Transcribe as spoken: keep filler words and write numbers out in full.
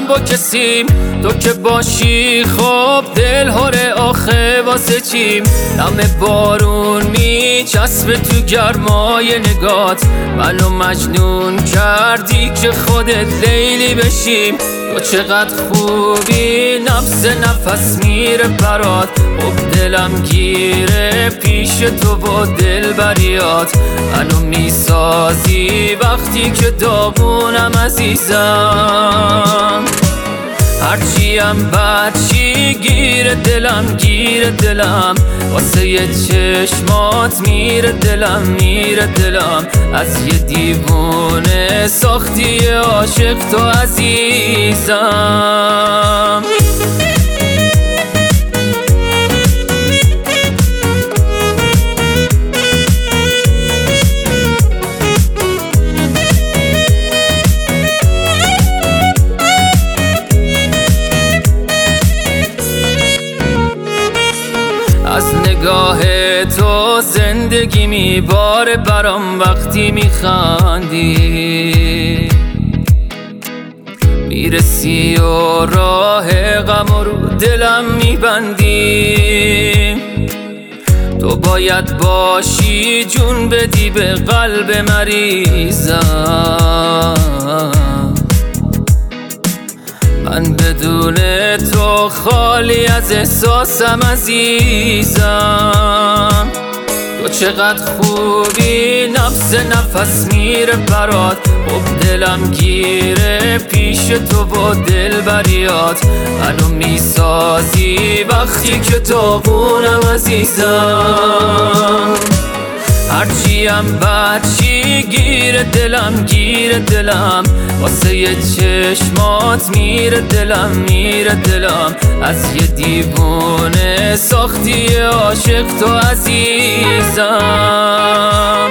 با کسیم، تو که باشی خب دل هره آخه واسه چیم. نم بارون میچسبه تو گرمای نگات، منو مجنون کردی که خودت لیلی بشیم. تو چقدر خوبی نفس نفس میره برات، خب دلم گیره پیش تو با دل بریات. منو میسازی وقتی که داغونم عزیزم، هرچیم بچی گیر دلم گیر دلم، واسه یه چشمات میره دلم میره دلم. از یه دیوونه ساختی عاشق تو عزیزم. از نگاه تو زندگی میباره برام وقتی میخندی، میرسی و راه غم رو دلم میبندی. تو باید باشی جون بدی به قلب مریضم، من بدون تو خالی از احساسم عزیزم. تو چقدر خوبی نفس نفس میره برات، خب دلم گیره پیش تو با دل بریات. منو میسازی وقتی که داغونم عزیزم، هرچیم بچی گیر دلم گیر دلم، واسه یه چشمات میره دلم میره دلم. از یه دیوونه ساختی عاشق تو عزیزم.